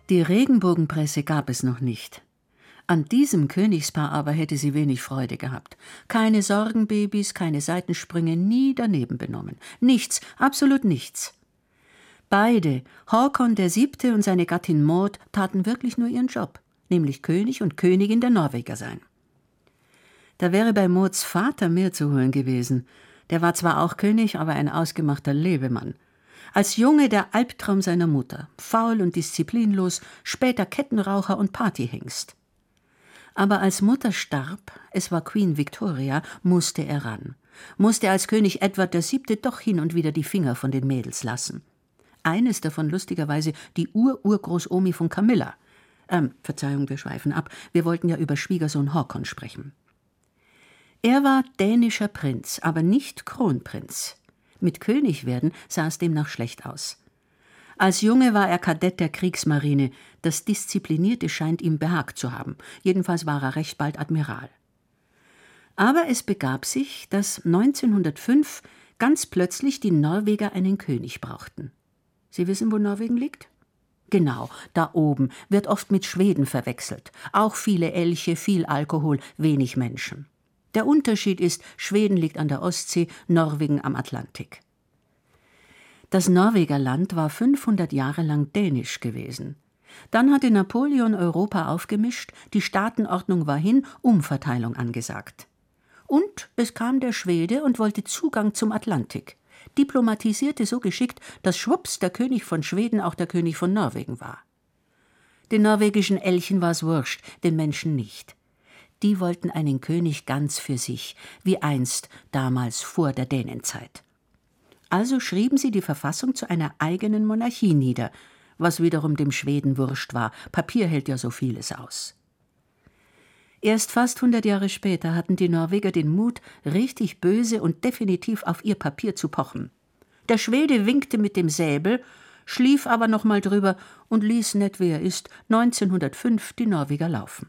Die Regenbogenpresse gab es noch nicht. An diesem Königspaar aber hätte sie wenig Freude gehabt. Keine Sorgenbabys, keine Seitensprünge, nie daneben benommen. Nichts, absolut nichts. Beide, Håkon VII. Und seine Gattin Maud, taten wirklich nur ihren Job, nämlich König und Königin der Norweger sein. Da wäre bei Mauds Vater mehr zu holen gewesen. Der war zwar auch König, aber ein ausgemachter Lebemann. Als Junge der Albtraum seiner Mutter, faul und disziplinlos, später Kettenraucher und Partyhengst. Aber als Mutter starb, es war Queen Victoria, musste er ran. Musste als König Edward VII. Doch hin und wieder die Finger von den Mädels lassen. Eines davon lustigerweise die Urgroßomi von Camilla. Verzeihung, wir schweifen ab. Wir wollten ja über Schwiegersohn Håkon sprechen. Er war dänischer Prinz, aber nicht Kronprinz. Mit König werden sah es demnach schlecht aus. Als Junge war er Kadett der Kriegsmarine. Das Disziplinierte scheint ihm behagt zu haben. Jedenfalls war er recht bald Admiral. Aber es begab sich, dass 1905 ganz plötzlich die Norweger einen König brauchten. Sie wissen, wo Norwegen liegt? Genau, da oben, wird oft mit Schweden verwechselt. Auch viele Elche, viel Alkohol, wenig Menschen. Der Unterschied ist, Schweden liegt an der Ostsee, Norwegen am Atlantik. Das Norwegerland war 500 Jahre lang dänisch gewesen. Dann hatte Napoleon Europa aufgemischt, die Staatenordnung war hin, Umverteilung angesagt. Und es kam der Schwede und wollte Zugang zum Atlantik. Diplomatisierte so geschickt, dass schwupps der König von Schweden auch der König von Norwegen war. Den norwegischen Elchen war es wurscht, den Menschen nicht. Die wollten einen König ganz für sich, wie einst, damals vor der Dänenzeit. Also schrieben sie die Verfassung zu einer eigenen Monarchie nieder, was wiederum dem Schweden wurscht war. Papier hält ja so vieles aus. Erst fast 100 Jahre später hatten die Norweger den Mut, richtig böse und definitiv auf ihr Papier zu pochen. Der Schwede winkte mit dem Säbel, schlief aber noch mal drüber und ließ, nett wie er ist, 1905 die Norweger laufen.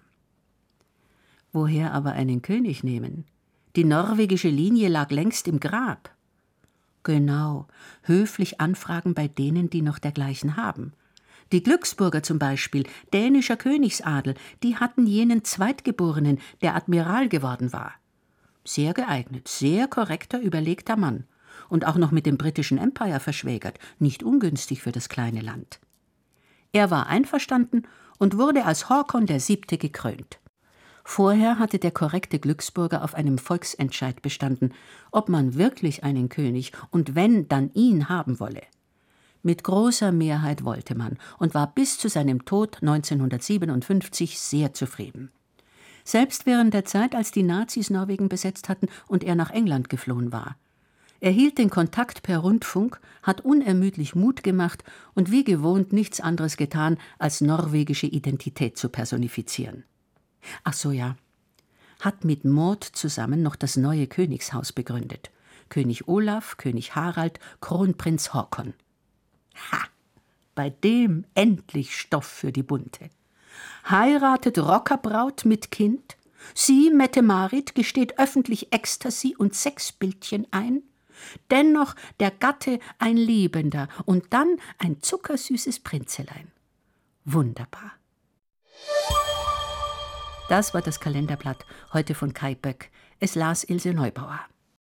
Woher aber einen König nehmen? Die norwegische Linie lag längst im Grab. Genau, höflich anfragen bei denen, die noch dergleichen haben. Die Glücksburger zum Beispiel, dänischer Königsadel, die hatten jenen Zweitgeborenen, der Admiral geworden war. Sehr geeignet, sehr korrekter, überlegter Mann. Und auch noch mit dem britischen Empire verschwägert, nicht ungünstig für das kleine Land. Er war einverstanden und wurde als Håkon VII. Gekrönt. Vorher hatte der korrekte Glücksburger auf einem Volksentscheid bestanden, ob man wirklich einen König und wenn, dann ihn haben wolle. Mit großer Mehrheit wollte man und war bis zu seinem Tod 1957 sehr zufrieden. Selbst während der Zeit, als die Nazis Norwegen besetzt hatten und er nach England geflohen war. Er hielt den Kontakt per Rundfunk, hat unermüdlich Mut gemacht und wie gewohnt nichts anderes getan, als norwegische Identität zu personifizieren. Ach so, ja. Hat mit Maud zusammen noch das neue Königshaus begründet. König Olaf, König Harald, Kronprinz Håkon. Ha! Bei dem endlich Stoff für die Bunte. Heiratet Rockerbraut mit Kind? Sie, Mette-Marit, gesteht öffentlich Ecstasy und Sexbildchen ein? Dennoch der Gatte ein Liebender und dann ein zuckersüßes Prinzelein. Wunderbar. Das war das Kalenderblatt, heute von Kai Böck. Es las Ilse Neubauer.